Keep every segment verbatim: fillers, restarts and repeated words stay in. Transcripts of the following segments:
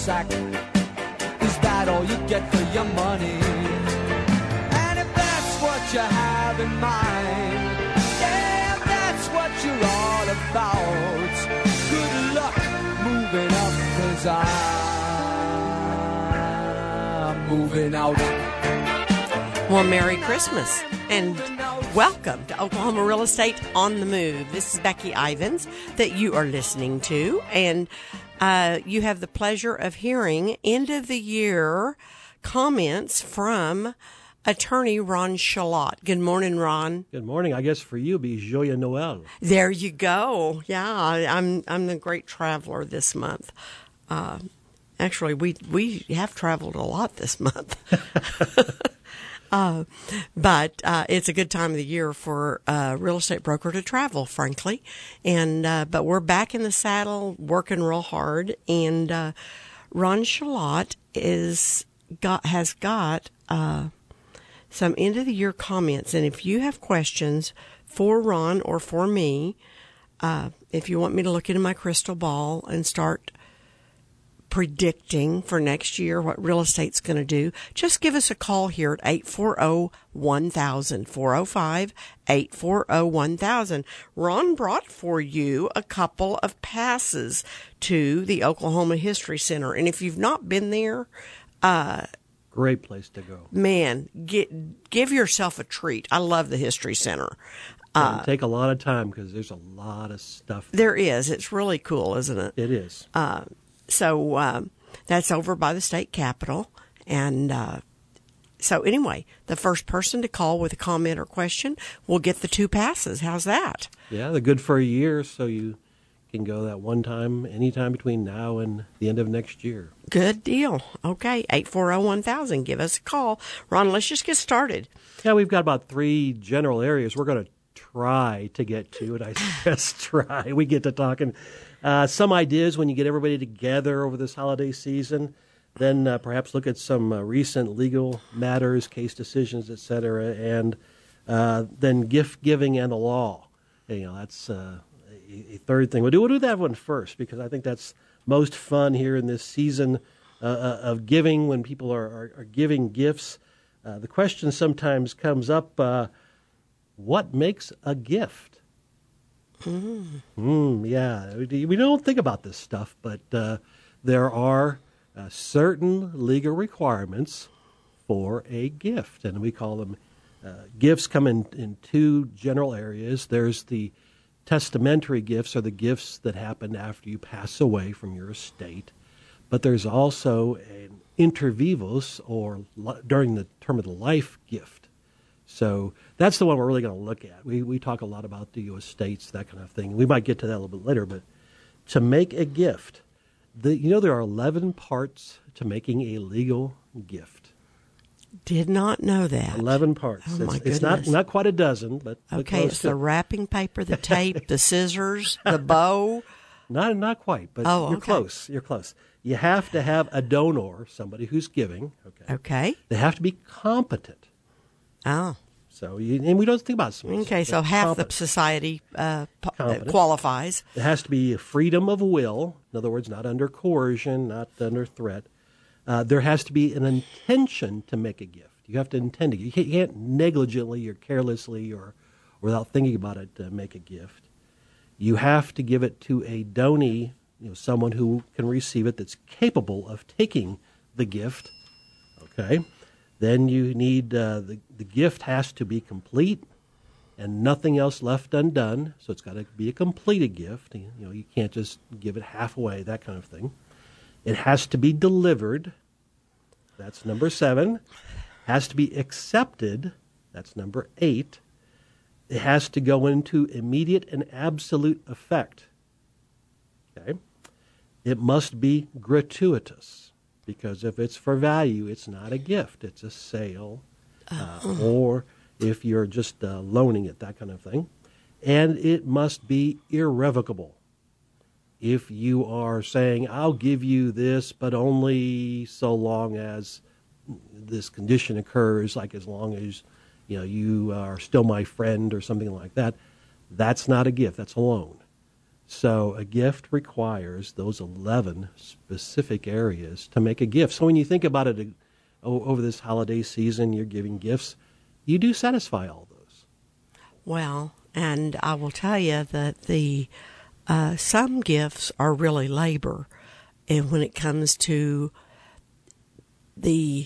sack. Is that all you get for your money? And if that's what you have in mind, yeah, if that's what you're all about, good luck moving up, 'cause I'm moving out. Well, Merry Christmas and welcome to Oklahoma Real Estate on the Move. This is Becky Ivins that you are listening to, and uh, you have the pleasure of hearing end of the year comments from attorney Ron Shalott. Good morning, Ron. Good morning. I guess for you, it'd be Joyeux Noël. There you go. Yeah, I'm I'm the great traveler this month. Uh, actually, we we have traveled a lot this month. Uh, but uh, it's a good time of the year for a real estate broker to travel, frankly. And uh, but we're back in the saddle, working real hard. And uh, Ron Shalott is got has got uh, some end of the year comments. And if you have questions for Ron or for me, uh, if you want me to look into my crystal ball and start predicting for next year what real estate's going to do, just give us a call here at eight four zero, one thousand, four oh five, eight four zero, one thousand. Ron brought for you a couple of passes to the Oklahoma History Center. And if you've not been there, uh, great place to go. Man, get, give yourself a treat. I love the History Center. Uh, It'll take a lot of time because there's a lot of stuff there. There is. It's really cool, isn't it? It is. Uh, So um, that's over by the state capitol. And uh, so anyway, the first person to call with a comment or question will get the two passes. How's that? Yeah, they're good for a year, so you can go that one time, anytime between now and the end of next year. Good deal. Okay, eight four zero, one thousand. Give us a call. Ron, let's just get started. Yeah, we've got about three general areas we're going to try to get to, and I stress try. We get to talking. Uh, some ideas when you get everybody together over this holiday season, then uh, perhaps look at some uh, recent legal matters, case decisions, et cetera, and uh, then gift giving and the law. You know, that's uh, a, a third thing. We'll do, we'll do that one first because I think that's most fun here in this season uh, of giving when people are, are, are giving gifts. Uh, the question sometimes comes up, uh, what makes a gift? Mm. Mm, yeah, we, we don't think about this stuff, but uh, there are uh, certain legal requirements for a gift, and we call them uh, gifts come in, in two general areas. There's the testamentary gifts, or the gifts that happen after you pass away from your estate, but there's also an inter vivos, or li- during the term of the life gift. So that's the one we're really going to look at. We we talk a lot about the estates, that kind of thing. We might get to that a little bit later, but to make a gift, the, you know there are eleven parts to making a legal gift. Did not know that. eleven parts. Oh, my it's, it's not, not quite a dozen, but okay, it's the wrapping paper, the tape, the scissors, the bow. Not not quite, but oh, you're okay. close. You're close. You have to have a donor, somebody who's giving. Okay. Okay. They have to be competent. Oh. So, you, and we don't think about some. Okay, so half competent. the society uh, po- qualifies. There has to be a freedom of will. In other words, not under coercion, not under threat. Uh, there has to be an intention to make a gift. You have to intend to. You can't, you can't negligently or carelessly or without thinking about it uh, make a gift. You have to give it to a donee, you know, someone who can receive it that's capable of taking the gift. Okay. Then you need, uh, the, the gift has to be complete and nothing else left undone. So it's got to be a completed gift. You know, you can't just give it halfway, that kind of thing. It has to be delivered. That's number seven. Has to be accepted. That's number eight. It has to go into immediate and absolute effect. Okay? It must be gratuitous. Because if it's for value, it's not a gift. It's a sale. Uh, or if you're just uh, loaning it, that kind of thing. And it must be irrevocable. If you are saying, I'll give you this, but only so long as this condition occurs, like as long as you know you are still my friend or something like that, that's not a gift. That's a loan. So a gift requires those eleven specific areas to make a gift. So when you think about it over this holiday season, you're giving gifts, you do satisfy all those. Well, and I will tell you that the uh, some gifts are really labor. And when it comes to the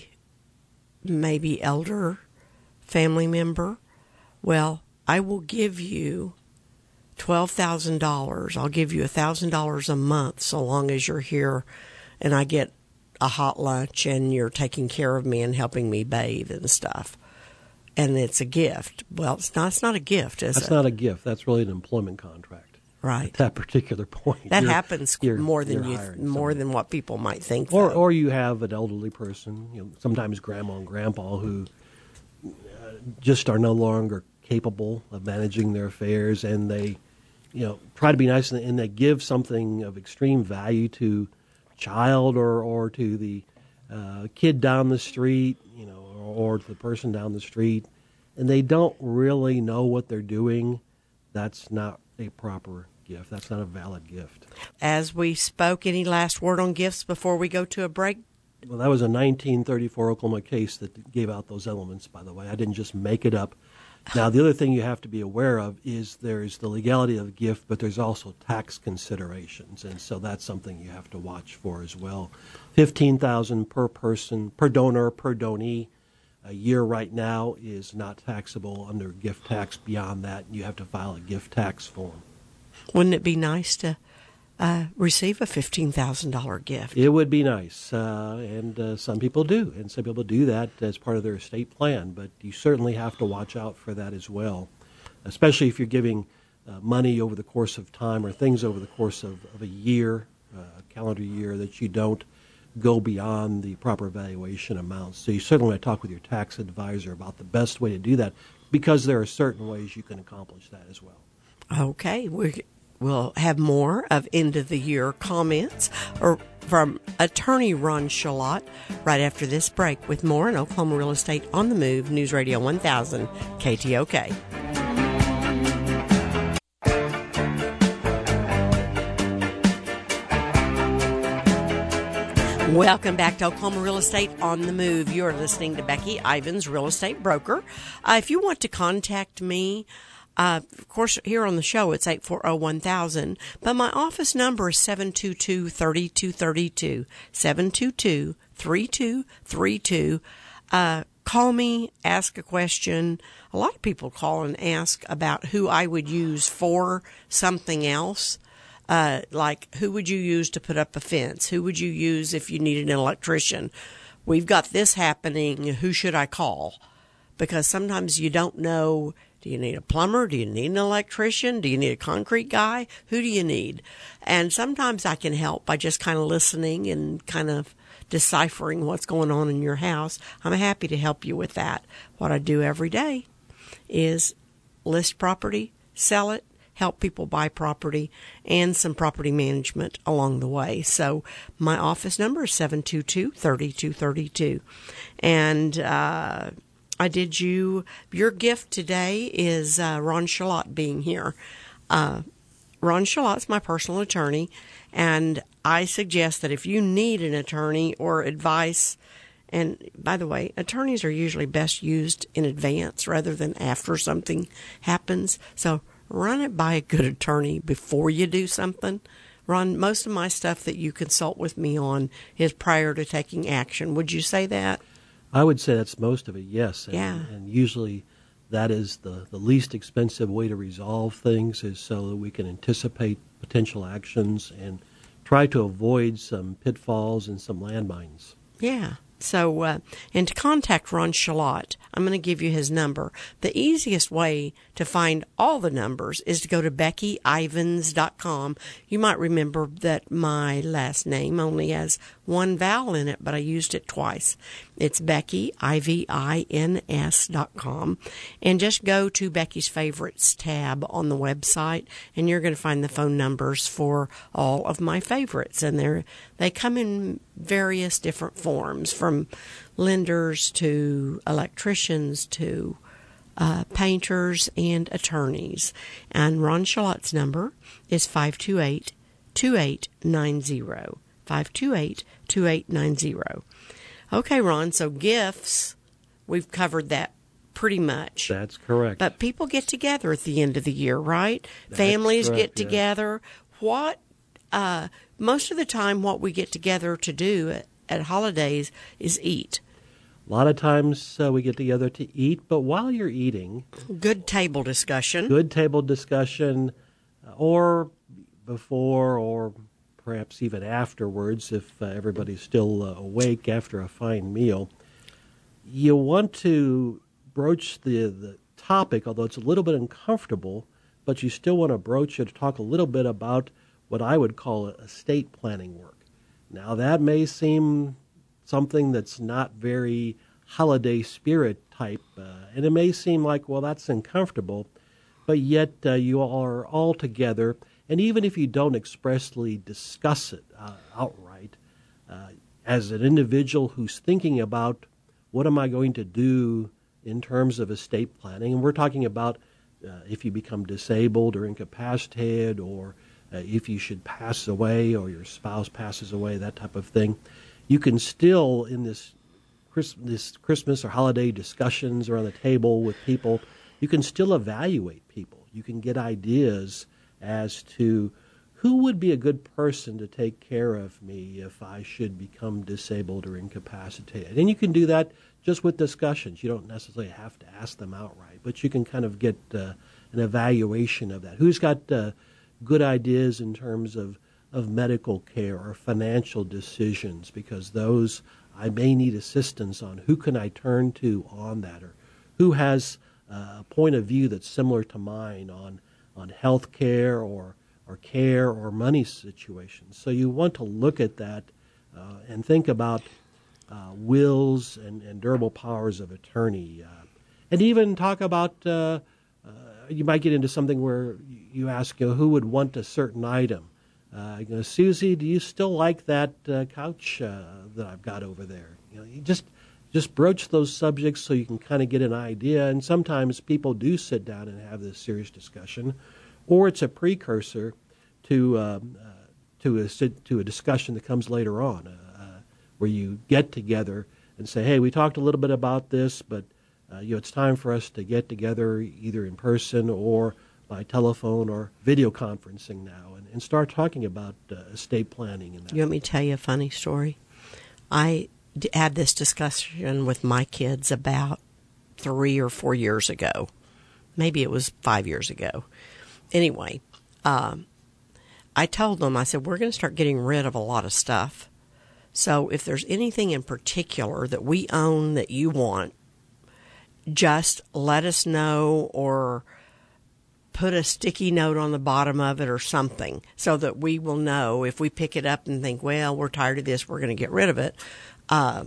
maybe elder family member, well, I will give you twelve thousand dollars. I'll give you one thousand dollars a month so long as you're here and I get a hot lunch and you're taking care of me and helping me bathe and stuff. And it's a gift. Well, it's not, it's not a gift, is That's it? not a gift. That's really an employment contract. Right. At that particular point. That You're- happens you're- more than you're you, hiring more someone. than what people might think. Or, though. or you have an elderly person, you know, sometimes grandma and grandpa, who uh, just are no longer capable of managing their affairs, and they, you know, try to be nice, and, and they give something of extreme value to a child or, or to the uh, kid down the street, you know, or, or to the person down the street, and they don't really know what they're doing. That's not a proper gift. That's not a valid gift. As we spoke, any last word on gifts before we go to a break? Well, that was a nineteen thirty-four Oklahoma case that gave out those elements, by the way. I didn't just make it up. Now, the other thing you have to be aware of is there's the legality of the gift, but there's also tax considerations, and so that's something you have to watch for as well. fifteen thousand dollars per person, per donor, per donee. A year right now is not taxable under gift tax. Beyond that, you have to file a gift tax form. Wouldn't it be nice to uh, receive a fifteen thousand dollars gift? It would be nice, uh, and uh, some people do, and some people do that as part of their estate plan, but you certainly have to watch out for that as well, especially if you're giving uh, money over the course of time or things over the course of, of a year, uh, a calendar year, that you don't go beyond the proper valuation amounts. So you certainly want to talk with your tax advisor about the best way to do that, because there are certain ways you can accomplish that as well. Okay, we we'll have more of end of the year comments or from attorney Ron Shalott right after this break with more in Oklahoma Real Estate on the Move, News Radio one thousand K T O K. Welcome back to Oklahoma Real Estate on the Move. You're listening to Becky Ivins, Real Estate Broker. Uh, if you want to contact me, uh, of course, here on the show, it's eight four zero, one thousand, but my office number is seven two two, three two three two, seven two two, three two three two. Uh, call me, ask a question. A lot of people call and ask about who I would use for something else. Uh, like, who would you use to put up a fence? Who would you use if you needed an electrician? We've got this happening. Who should I call? Because sometimes you don't know, do you need a plumber? Do you need an electrician? Do you need a concrete guy? Who do you need? And sometimes I can help by just kind of listening and kind of deciphering what's going on in your house. I'm happy to help you with that. What I do every day is list property, sell it, help people buy property, and some property management along the way. So my office number is seven two two, three two three two. And uh, I did you, your gift today is uh, Ron Shalott being here. Uh, Ron Shalott's my personal attorney, and I suggest that if you need an attorney or advice, and by the way, attorneys are usually best used in advance rather than after something happens. So run it by a good attorney before you do something. Ron, most of my stuff that you consult with me on is prior to taking action. Would you say that? I would say that's most of it, yes. And, Yeah. and usually that is the, the least expensive way to resolve things, is so that we can anticipate potential actions and try to avoid some pitfalls and some landmines. Yeah. So, uh, and to contact Ron Shalott, I'm going to give you his number. The easiest way to find all the numbers is to go to Becky Ivins dot com. You might remember that my last name only has one vowel in it, but I used it twice. It's Becky, I V I N S dot com. And just go to Becky's Favorites tab on the website, and you're going to find the phone numbers for all of my favorites. And they're, they come in various different forms, from lenders to electricians to uh, painters, and attorneys. And Ron Shalot's number is five two eight, two eight nine zero. five two eight, two eight nine zero. Okay, Ron, so gifts, we've covered that pretty much. That's correct. But people get together at the end of the year, right? That's Families correct, get together. Yeah. What, uh, most of the time what we get together to do at, at holidays is eat. A lot of times uh, we get together to eat, but while you're eating... Good table discussion. Good table discussion, uh, or before or perhaps even afterwards, if uh, everybody's still uh, awake after a fine meal. You want to broach the, the topic, although it's a little bit uncomfortable, but you still want to broach it to talk a little bit about what I would call estate planning work. Now, that may seem something that's not very holiday spirit type, uh, and it may seem like, well, that's uncomfortable, but yet uh, you are all together. And even if you don't expressly discuss it uh, outright, uh, as an individual who's thinking about what am I going to do in terms of estate planning, and we're talking about uh, if you become disabled or incapacitated, or uh, if you should pass away or your spouse passes away, that type of thing, you can still, in this, Chris, this Christmas or holiday discussions around the table with people, you can still evaluate people. You can get ideas as to who would be a good person to take care of me if I should become disabled or incapacitated. And you can do that just with discussions. You don't necessarily have to ask them outright, but you can kind of get uh, an evaluation of that. Who's got uh, good ideas in terms of, of medical care or financial decisions, because those I may need assistance on. Who can I turn to on that? Or who has uh, a point of view that's similar to mine on on health care or, or care or money situations. So you want to look at that uh, and think about uh, wills and, and durable powers of attorney. Uh, and even talk about, uh, uh, you might get into something where you ask, you know, who would want a certain item. Uh, you know, Susie, do you still like that uh, couch uh, that I've got over there? You know, you just just broach those subjects so you can kind of get an idea. And sometimes people do sit down and have this serious discussion, or it's a precursor to um, uh, to a to a discussion that comes later on, uh, uh, where you get together and say, "Hey, we talked a little bit about this, but uh, you know, it's time for us to get together either in person or by telephone or video conferencing now, and, and start talking about uh, estate planning." And that. You want me to tell you a funny story? I d- had this discussion with my kids about three or four years ago. Maybe it was five years ago. Anyway, um, I told them, I said, we're going to start getting rid of a lot of stuff. So if there's anything in particular that we own that you want, just let us know, or put a sticky note on the bottom of it or something, so that we will know if we pick it up and think, well, we're tired of this, we're going to get rid of it. Uh,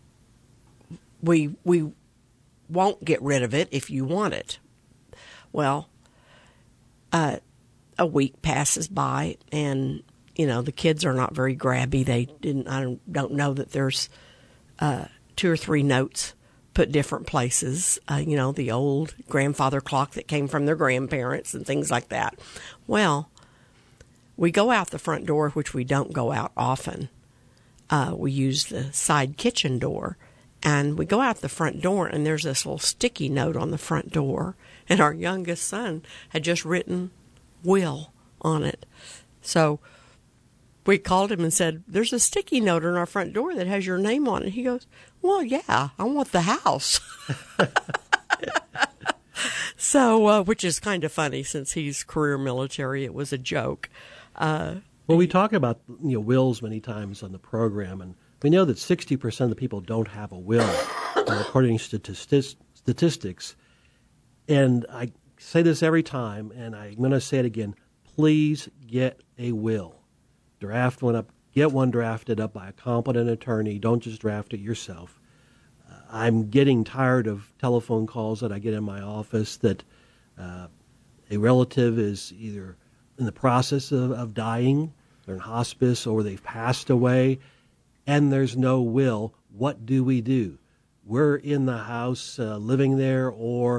we we won't get rid of it if you want it. Well, uh, a week passes by, and you know the kids are not very grabby. They didn't. I don't, don't know that there's uh, two or three notes put different places, uh, you know, the old grandfather clock that came from their grandparents and things like that. Well, we go out the front door, which we don't go out often. Uh, we use the side kitchen door, and we go out the front door, and there's this little sticky note on the front door, and our youngest son had just written will on it. So we called him and said, there's a sticky note on our front door that has your name on it. He goes, well, yeah, I want the house. So, uh, which is kind of funny since he's career military. It was a joke. Uh, well, we talk about you know wills many times on the program, and we know that sixty percent of the people don't have a will, uh, according to statistics, statistics. And I say this every time, and I'm going to say it again. Please get a will. Draft one up. Get one drafted up by a competent attorney. Don't just draft it yourself. Uh, I'm getting tired of telephone calls that I get in my office that uh, a relative is either in the process of, of dying, they're in hospice, or they've passed away, and there's no will. What do we do? We're in the house uh, living there, or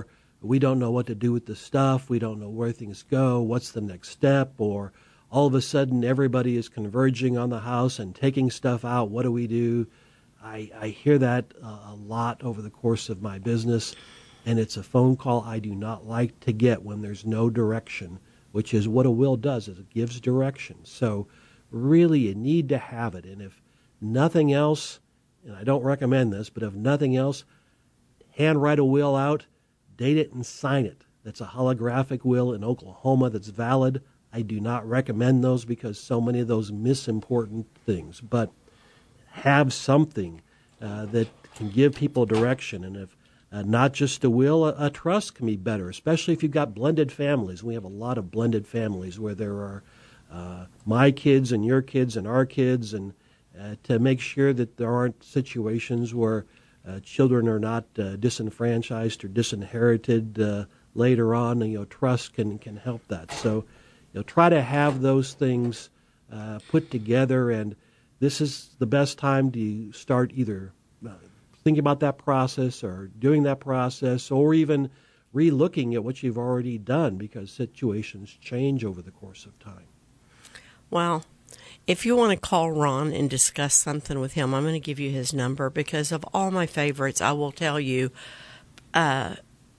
we don't know what to do with the stuff, we don't know where things go, what's the next step, or all of a sudden everybody is converging on the house and taking stuff out, what do we do? I, I hear that uh, a lot over the course of my business, and it's a phone call I do not like to get when there's no direction, which is what a will does, is it gives direction. So really you need to have it, and if nothing else, and I don't recommend this, but if nothing else, handwrite a will out, date it, and sign it. That's a holographic will in Oklahoma that's valid. I do not recommend those because so many of those miss important things, but have something uh, that can give people direction. And if uh, not just a will, a, a trust can be better, especially if you've got blended families. We have a lot of blended families where there are uh, my kids and your kids and our kids, and uh, to make sure that there aren't situations where uh, children are not uh, disenfranchised or disinherited uh, later on. And, you know, trust can, can help that. So, you know, try to have those things uh, put together, and this is the best time to start either uh, thinking about that process or doing that process, or even re-looking at what you've already done, because situations change over the course of time. Well, if you want to call Ron and discuss something with him, I'm going to give you his number, because of all my favorites, I will tell you, uh,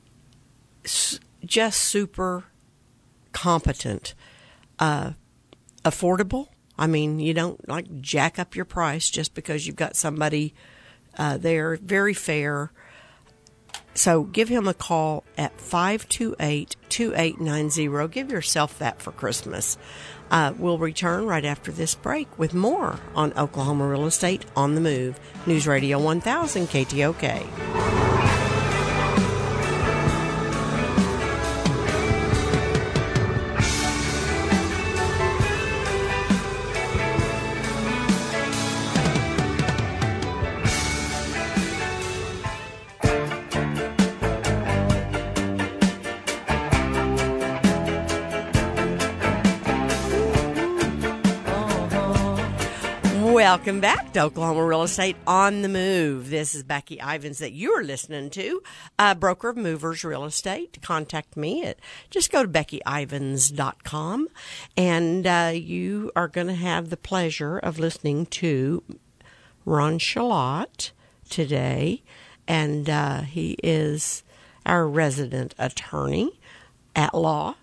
just super competent, uh, affordable. I mean, you don't like jack up your price just because you've got somebody uh, there. Very fair. So give him a call at five two eight, two eight nine zero. Give yourself that for Christmas. Uh, we'll return right after this break with more on Oklahoma Real Estate on the Move. News Radio one thousand K T O K. Welcome back to Oklahoma Real Estate on the Move. This is Becky Ivins that you're listening to, uh, broker of movers real estate. Contact me at, just go to becky ivins dot com, and uh, you are going to have the pleasure of listening to Ron Shalott today, and uh, he is our resident attorney at law.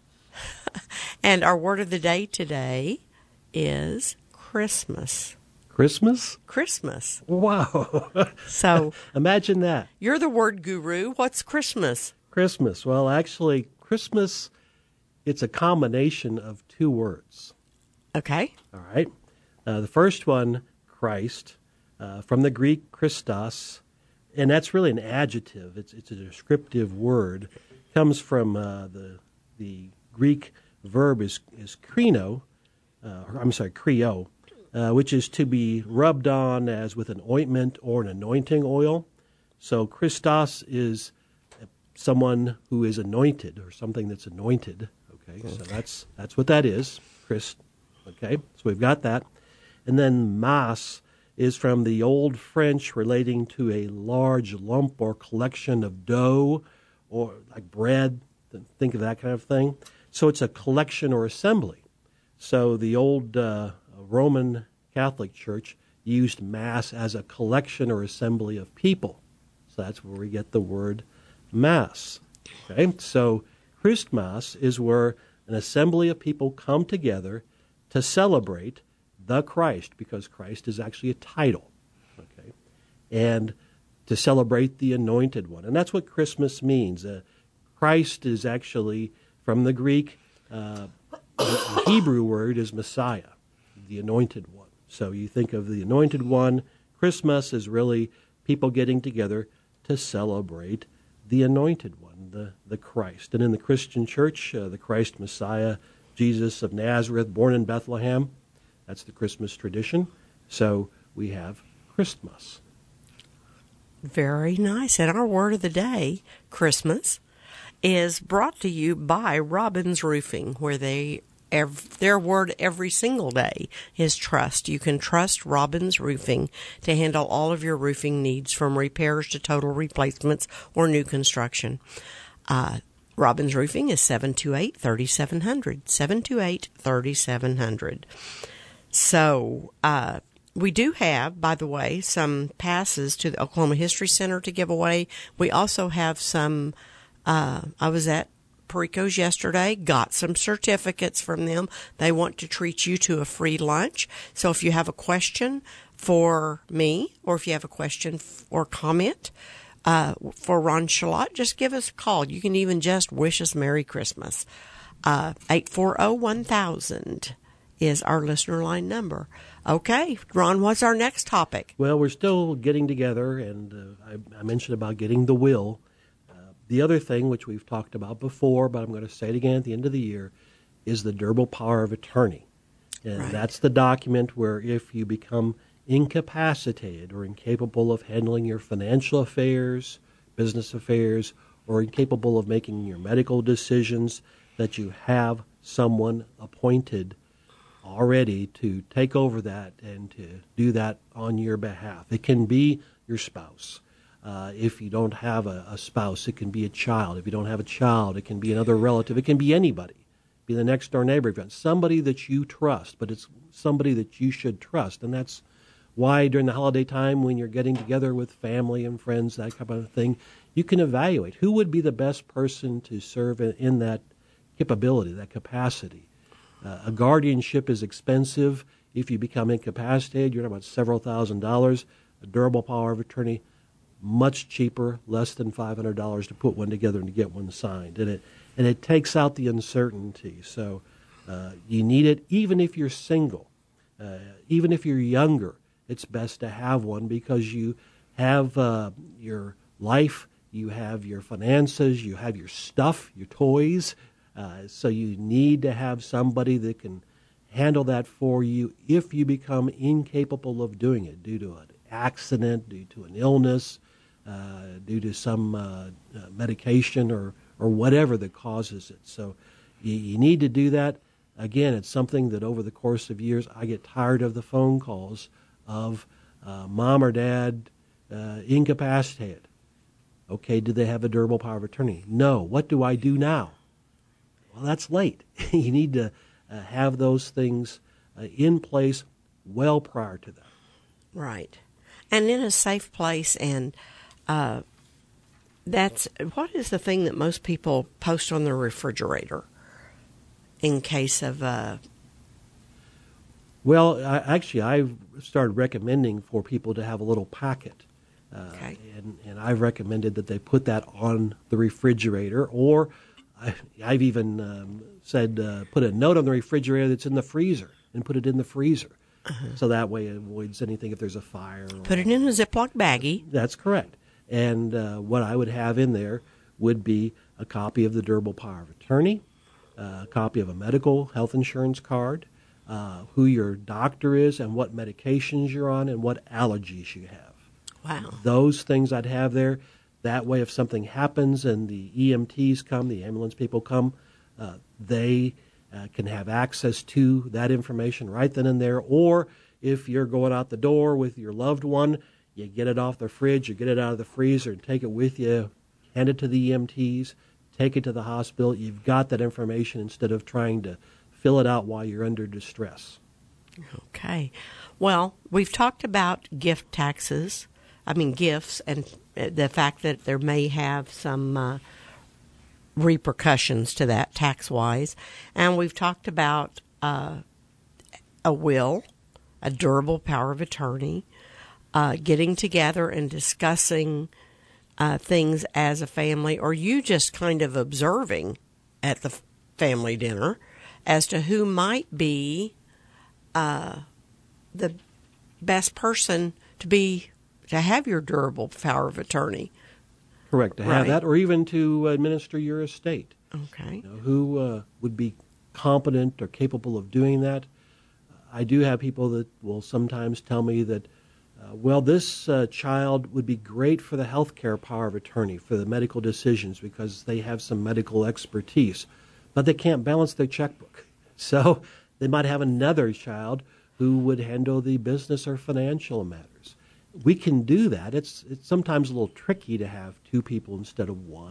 And our word of the day today is Christmas. Christmas? Christmas. Wow. So imagine that. You're the word guru. What's Christmas? Christmas. Well, actually, Christmas, it's a combination of two words. Okay. All right. Uh, the first one, Christ, uh, from the Greek Christos, and that's really an adjective. It's it's a descriptive word. It comes from uh, the the Greek verb is is krino. Uh, I'm sorry, krio. Uh, which is to be rubbed on as with an ointment or an anointing oil. So Christos is someone who is anointed, or something that's anointed. Okay, so that's that's what that is, Christ. Okay, so we've got that. And then mass is from the Old French, relating to a large lump or collection of dough, or like bread. Think of that kind of thing. So it's a collection or assembly. So the old uh, Roman Catholic Church used Mass as a collection or assembly of people. So that's where we get the word Mass. Okay, so Christmas is where an assembly of people come together to celebrate the Christ, because Christ is actually a title. Okay, and to celebrate the Anointed One. And that's what Christmas means. Uh, Christ is actually, from the Greek, uh, the Hebrew word is Messiah, the Anointed One. So you think of the Anointed One. Christmas is really people getting together to celebrate the Anointed One, the, the Christ. And in the Christian church, uh, the Christ Messiah, Jesus of Nazareth, born in Bethlehem, that's the Christmas tradition. So we have Christmas. Very nice. And our word of the day, Christmas, is brought to you by Robbins Roofing, where they ev- their word every single day is trust. You can trust Robbins Roofing to handle all of your roofing needs, from repairs to total replacements or new construction. Uh, Robbins Roofing is seven two eight, three seven zero zero, seven two eight, three seven zero zero. So, uh, we do have, by the way, some passes to the Oklahoma History Center to give away. We also have some, uh, I was at Perico's yesterday, got some certificates from them. They want to treat you to a free lunch. So if you have a question for me, or if you have a question or comment uh, for Ron Shalott, just give us a call. You can even just wish us Merry Christmas. Uh, eight four zero, one thousand is our listener line number. Okay, Ron, what's our next topic? Well, we're still getting together, and uh, I, I mentioned about getting the will. Uh, the other thing, which we've talked about before, but I'm going to say it again at the end of the year, is the durable power of attorney. And Right. that's the document where if you become incapacitated or incapable of handling your financial affairs, business affairs, or incapable of making your medical decisions, that you have someone appointed already to take over that and to do that on your behalf. It can be your spouse. Uh, if you don't have a, a spouse, it can be a child. If you don't have a child, it can be another relative. It can be anybody. Be the next door neighbor. If you have somebody that you trust, but it's somebody that you should trust. And that's why during the holiday time, when you're getting together with family and friends, that kind of thing, you can evaluate who would be the best person to serve in, in that capability, that capacity. Uh, a guardianship is expensive. If you become incapacitated, you're talking about several thousand dollars. A durable power of attorney, much cheaper, less than five hundred dollars to put one together and to get one signed. And it and it takes out the uncertainty. So uh, you need it even if you're single. Uh, even if you're younger, it's best to have one because you have uh, your life, you have your finances, you have your stuff, your toys. Uh, so you need to have somebody that can handle that for you if you become incapable of doing it due to an accident, due to an illness, uh, due to some uh, uh, medication or, or whatever that causes it. So you, you need to do that. Again, it's something that over the course of years, I get tired of the phone calls of uh, mom or dad uh, incapacitated. Okay, do they have a durable power of attorney? No. What do I do now? Well, that's late. You need to uh, have those things uh, in place well prior to that. Right. And in a safe place. And uh, that's what is the thing that most people post on their refrigerator in case of. Uh... Well, I, actually, I've started recommending for people to have a little packet. Uh, Okay. and, and I've recommended that they put that on the refrigerator, or I, I've even um, said uh, put a note on the refrigerator that's in the freezer and put it in the freezer. Uh-huh. So that way it avoids anything if there's a fire. Or, Put it in a Ziploc baggie. That's correct. And uh, what I would have in there would be a copy of the durable power of attorney, uh, a copy of a medical health insurance card, uh, who your doctor is and what medications you're on and what allergies you have. Wow. Those things I'd have there. That way, if something happens and the E M Ts come, the ambulance people come, uh, they uh, can have access to that information right then and there. Or if you're going out the door with your loved one, you get it off the fridge, you get it out of the freezer and take it with you, hand it to the E M Ts, take it to the hospital. You've got that information instead of trying to fill it out while you're under distress. Okay. Well, we've talked about gift taxes. I mean, gifts and the fact that there may have some uh, repercussions to that tax-wise. And we've talked about uh, a will, a durable power of attorney, uh, getting together and discussing uh, things as a family, or you just kind of observing at the family dinner as to who might be uh, the best person to be to have your durable power of attorney. Correct, to have Right. that, or even to administer your estate. Okay. You know, who uh, would be competent or capable of doing that? I do have people that will sometimes tell me that, uh, well, this uh, child would be great for the health care power of attorney, for the medical decisions, because they have some medical expertise, but they can't balance their checkbook. So they might have another child who would handle the business or financial matters. We can do that. It's it's sometimes a little tricky to have two people instead of one,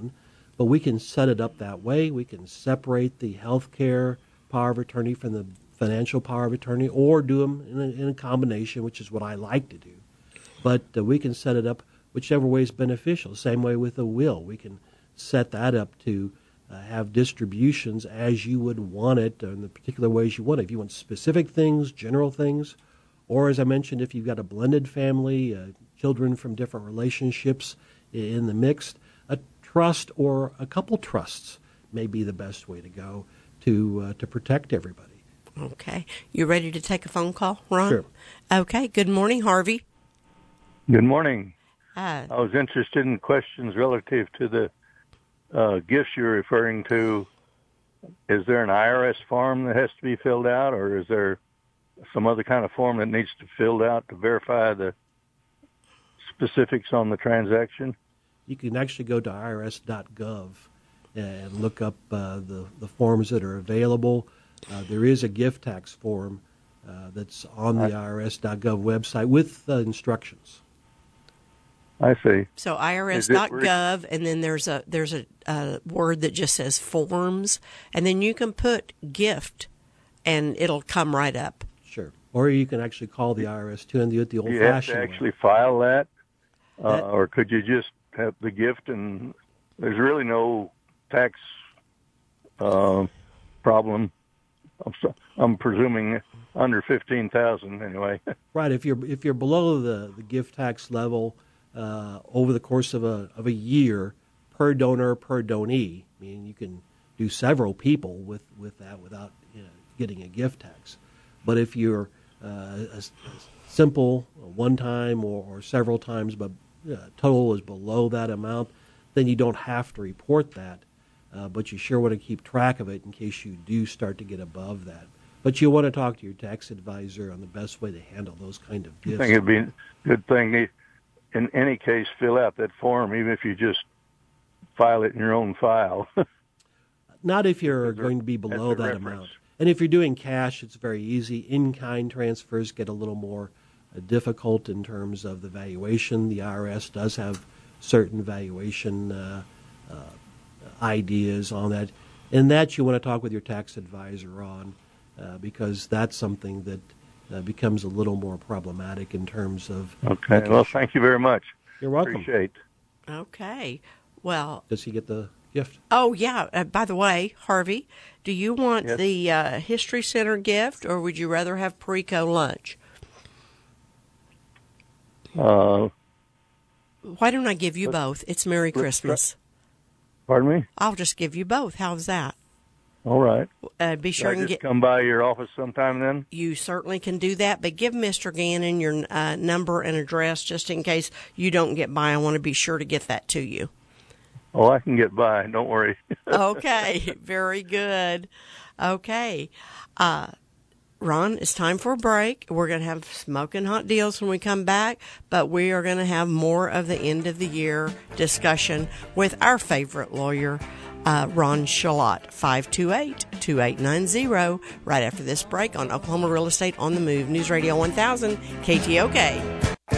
But we can set it up that way. We can separate the health care power of attorney from the financial power of attorney, or do them in a, in a combination, which is what I like to do. But uh, we can set it up whichever way is beneficial. Same way with a will. We can set that up to uh, have distributions as you would want it, in the particular ways you want it. If you want specific things, general things, or as I mentioned, if you've got a blended family, uh, children from different relationships in the mix, a trust or a couple trusts may be the best way to go to uh, to protect everybody. Okay. You ready to take a phone call, Ron? Sure. Okay. Good morning, Harvey. Good morning. Uh, I was interested in questions relative to the uh, gifts you're referring to. Is there an I R S form that has to be filled out, or is there some other kind of form that needs to be filled out to verify the specifics on the transaction? You can actually go to I R S dot gov and look up uh, the, the forms that are available. Uh, there is a gift tax form uh, that's on the I R S dot gov website with uh, instructions. I see. so I R S dot gov, and then there's a there's a, a word that just says forms, and then you can put gift, and it'll come right up. Sure. Or you can actually call the I R S too and do it the Do you have old-fashioned to way. actually file that, uh, That- or could you just have the gift and there's really no tax uh, problem? I'm, so, I'm presuming under fifteen thousand anyway. Right. If you're if you're below the, the gift tax level uh, over the course of a of a year per donor per donee, I mean you can do several people with, with that without you know, getting a gift tax. But if you're uh, a, a simple one time or, or several times, but uh, total is below that amount, then you don't have to report that. Uh, but you sure want to keep track of it in case you do start to get above that. But you want to talk to your tax advisor on the best way to handle those kind of I gifts. think it'd be a good thing, in any case, fill out that form, even if you just file it in your own file. Not if you're As a- going to be as below a that reference. amount. And if you're doing cash, it's very easy. In-kind transfers get a little more uh, difficult in terms of the valuation. The I R S does have certain valuation uh, uh, ideas on that. And that you want to talk with your tax advisor on uh, because that's something that uh, becomes a little more problematic in terms of... Okay. making Well, sure- thank you very much. You're welcome. Appreciate. Okay. Well, Does he get the gift? oh, yeah. Uh, by the way, Harvey, do you want Yes. the uh, History Center gift, or would you rather have Perico lunch? Uh, Why don't I give you both? It's Merry Christmas. pardon me? I'll just give you both. How's that? All right. Uh, be Should sure I and just get. come by your office sometime then? You certainly can do that, but give Mister Gannon your uh, number and address just in case you don't get by. I want to be sure to get that to you. Oh, I can get by. Don't worry. Okay, very good. Okay. Uh, Ron, it's time for a break. We're going to have smoking hot deals when we come back, but we are going to have more of the end of the year discussion with our favorite lawyer, uh, Ron Shalott. five two eight, two eight nine zero, right after this break on Oklahoma Real Estate on the Move, News Radio one thousand, K T O K.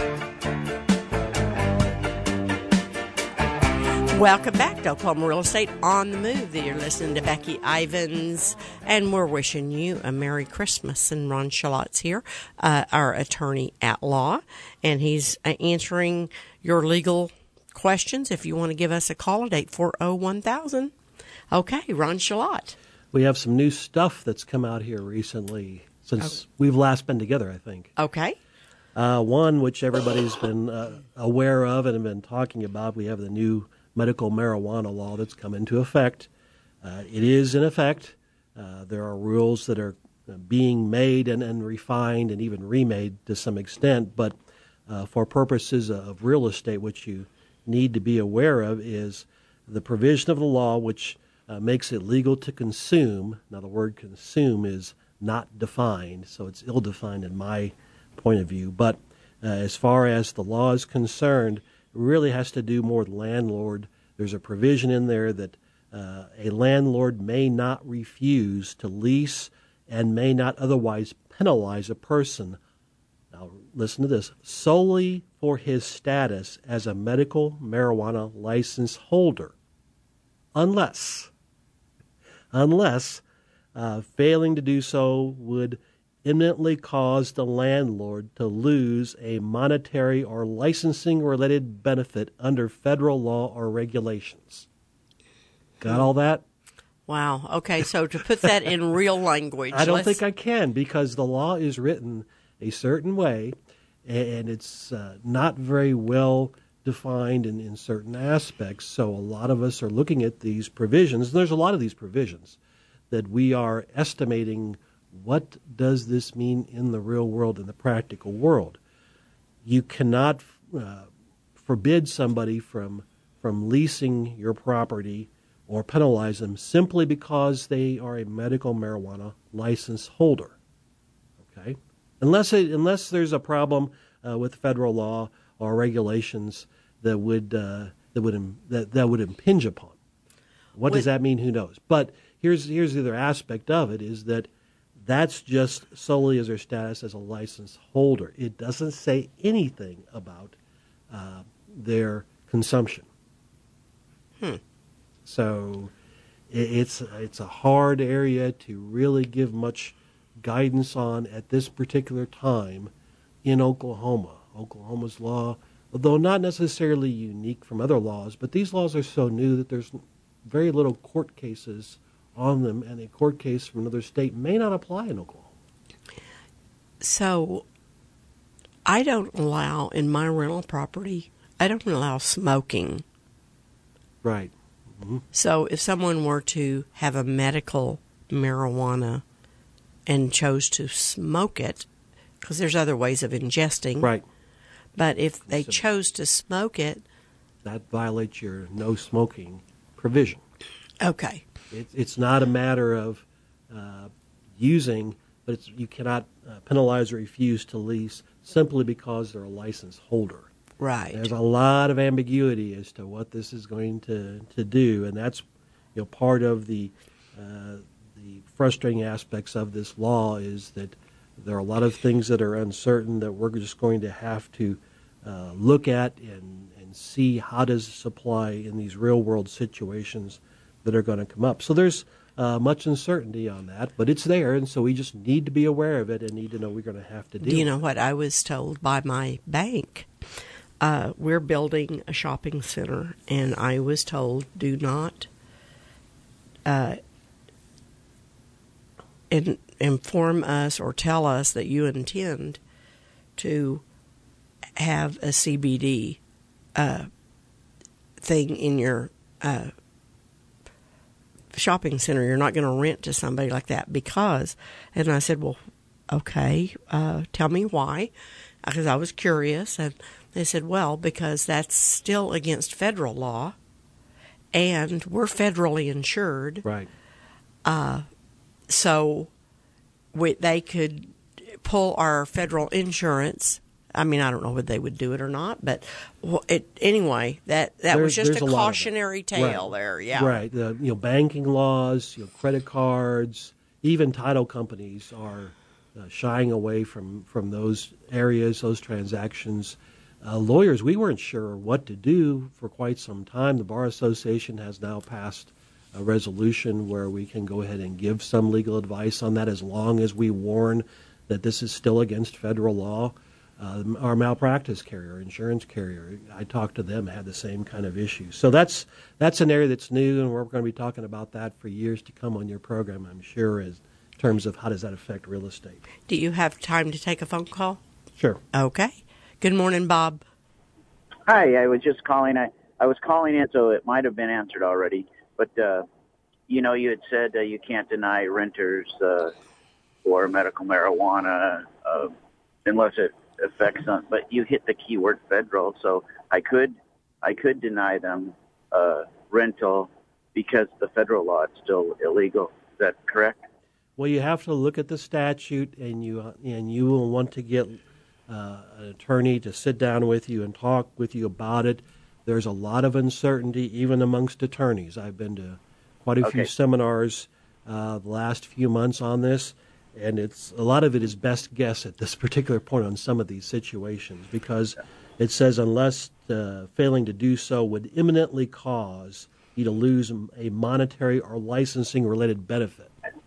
Welcome back to Oklahoma Real Estate on the Move. You're listening to Becky Ivins, and we're wishing you a Merry Christmas. And Ron Shalott's here, uh, our attorney at law, and he's uh, answering your legal questions. If you want to give us a call at eight four zero, one thousand. Okay, Ron Shalott. We have some new stuff that's come out here recently since we've last been together, I think. Okay. Uh, one, which everybody's been uh, aware of and have been talking about, we have the new medical marijuana law that's come into effect. Uh, it is in effect. Uh, there are rules that are being made and, and refined and even remade to some extent, but uh, for purposes of real estate, what you need to be aware of is the provision of the law which uh, makes it legal to consume. Now, the word consume is not defined, so it's ill-defined in my point of view, but uh, as far as the law is concerned, it really has to do more with landlord. There's a provision in there that uh, a landlord may not refuse to lease and may not otherwise penalize a person, now listen to this, solely for his status as a medical marijuana license holder. unless, unless uh, failing to do so would imminently cause the landlord to lose a monetary or licensing-related benefit under federal law or regulations. Got all that? Wow. Okay, so to put that in real language. I don't let's... think I can, because the law is written a certain way, and it's uh, not very well defined in, in certain aspects. So a lot of us are looking at these provisions, and there's a lot of these provisions, that we are estimating what does this mean in the real world, in the practical world. You cannot uh, forbid somebody from from leasing your property or penalize them simply because they are a medical marijuana license holder. Okay, unless it, unless there's a problem uh, with federal law or regulations that would uh, that would Im- that that would impinge upon. What with- does that mean? Who knows? But here's here's the other aspect of it, is that that's just solely as their status as a license holder. It doesn't say anything about uh, their consumption. Hmm. So it's it's a hard area to really give much guidance on at this particular time in Oklahoma. Oklahoma's law, although not necessarily unique from other laws, but these laws are so new that there's very little court cases on them, and a court case from another state may not apply in Oklahoma. So I don't allow, in my rental property, I don't allow smoking. Right. Mm-hmm. So if someone were to have a medical marijuana and chose to smoke it, because there's other ways of ingesting. Right. But if they So- chose to smoke it, That violates your no smoking provision. okay. It, it's not a matter of uh, using, but it's, you cannot uh, penalize or refuse to lease simply because they're a license holder. Right. There's a lot of ambiguity as to what this is going to, to do, and that's you know part of the uh, the frustrating aspects of this law, is that there are a lot of things that are uncertain that we're just going to have to uh, look at and, and see how does this apply in these real world situations that are going to come up. So there's uh, much uncertainty on that, but it's there, and so we just need to be aware of it and need to know we're going to have to deal Do you with know it. what I was told by my bank? Uh, we're building a shopping center, and I was told, do not uh, in, inform us or tell us that you intend to have a C B D uh, thing in your uh, shopping center. You're not going to rent to somebody like that because, and I said, well, okay, uh, tell me why, because I was curious, and they said, well, because that's still against federal law, and we're federally insured, Right. so we, they could pull our federal insurance. I mean, I don't know whether they would do it or not, but well, it, anyway, that, that There's- was just there's a a lot of it. cautionary tale Right. there, yeah. Right. The you know banking laws, you know credit cards, even title companies are uh, shying away from, from those areas, those transactions. Uh, lawyers, we weren't sure what to do for quite some time. The Bar Association has now passed a resolution where we can go ahead and give some legal advice on that, as long as we warn that this is still against federal law. Uh, our malpractice carrier, insurance carrier, I talked to them, had the same kind of issues. So that's that's an area that's new, and we're going to be talking about that for years to come on your program, I'm sure, as in terms of how does that affect real estate. Do you have time to take a phone call? Sure. Okay. Good morning, Bob. Hi, I was just calling. I, I was calling in, so it might have been answered already. But, uh, you know, you had said uh, you can't deny renters uh, for medical marijuana uh, unless it affects them. But you hit the keyword federal, so I could I could deny them uh, rental because the federal law is still illegal. Is that correct? Well, you have to look at the statute, and you uh, and you will want to get uh, an attorney to sit down with you and talk with you about it. There's a lot of uncertainty even amongst attorneys. I've been to quite a few Okay. seminars uh, the last few months on this, and it's a lot of it is best guess at this particular point on some of these situations, because it says unless uh, failing to do so would imminently cause you to lose a monetary or licensing related benefit.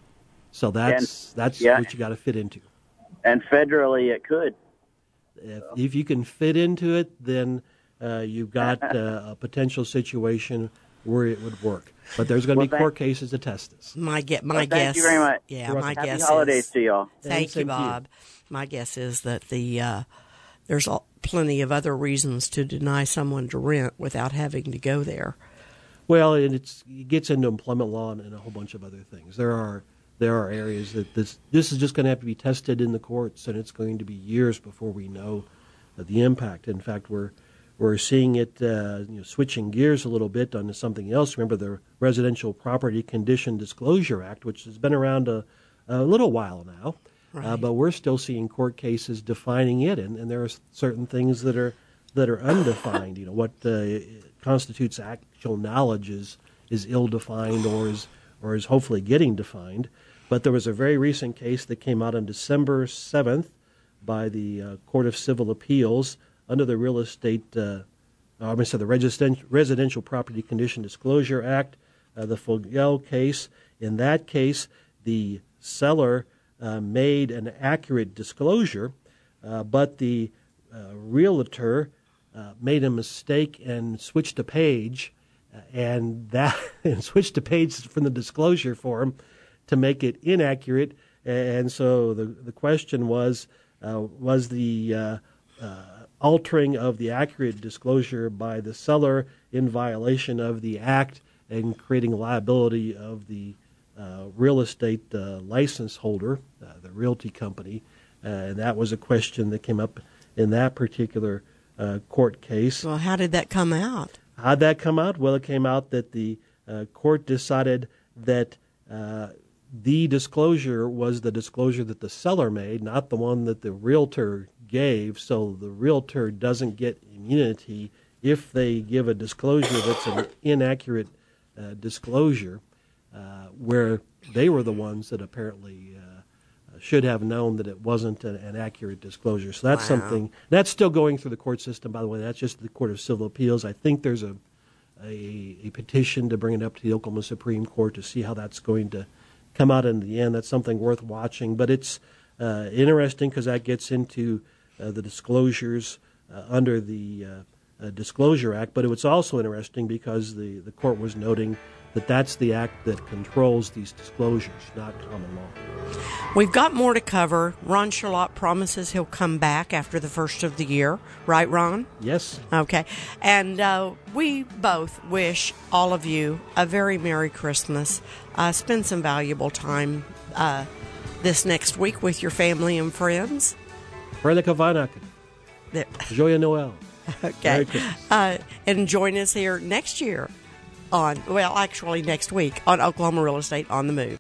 So that's And- that's yeah. what you got to fit into. And federally, it could. If, if you can fit into it, then uh, you've got uh, a potential situation where it would work. But there's going to Well, be thank- court cases to test this. My get my Well, guess. thank you very much. Yeah, You're my welcome. Happy guess holidays is. to y'all. Thank same you, to you. Bob. My guess is that the uh, there's all, plenty of other reasons to deny someone to rent without having to go there. Well, and it's, it gets into employment law and, and a whole bunch of other things. There are there are areas that this this is just going to have to be tested in the courts, and it's going to be years before we know uh, the impact. In fact, we're we're seeing it uh, you know, switching gears a little bit onto something else. Remember the Residential Property Condition Disclosure Act, which has been around a, a little while now, uh, Right. but we're still seeing court cases defining it, and, and there are certain things that are that are undefined. You know, what uh, constitutes actual knowledge is is ill-defined or is or is hopefully getting defined. But there was a very recent case that came out on December seventh by the uh, Court of Civil Appeals under the Real Estate, uh, I'm sorry, the Resident- Residential Property Condition Disclosure Act, uh, the Fogel case. In that case, the seller uh, made an accurate disclosure, uh, but the uh, realtor uh, made a mistake and switched a page, uh, and that and switched a page from the disclosure form to make it inaccurate. And so the the question was, uh, was the uh, uh, altering of the accurate disclosure by the seller in violation of the act and creating liability of the uh, real estate uh, license holder, uh, the realty company? Uh, and that was a question that came up in that particular uh, court case. Well, how did that come out? How'd that come out? Well, it came out that the uh, court decided that uh, the disclosure was the disclosure that the seller made, not the one that the realtor gave. So the realtor doesn't get immunity if they give a disclosure that's an inaccurate uh, disclosure, uh, where they were the ones that apparently uh, should have known that it wasn't an, an accurate disclosure. So that's Wow. something that's still going through the court system. By the way, that's just the Court of Civil Appeals. I think there's a a, a petition to bring it up to the Oklahoma Supreme Court to see how that's going to come out in the end. That's something worth watching. But it's uh, interesting because that gets into uh, the disclosures uh, under the uh, uh, Disclosure Act. But it was also interesting because the, the court was noting that that's the act that controls these disclosures, not common law. We've got more to cover. Ron Charlotte promises he'll come back after the first of the year. Right, Ron? Yes. Okay. And uh, we both wish all of you a very Merry Christmas. Uh, spend some valuable time uh, this next week with your family and friends. Fröhliche Weihnachten. There- Joyeux Noel. Okay. Merry Christmas. Uh, and join us here next year on, well, actually next week on Oklahoma Real Estate on the Move.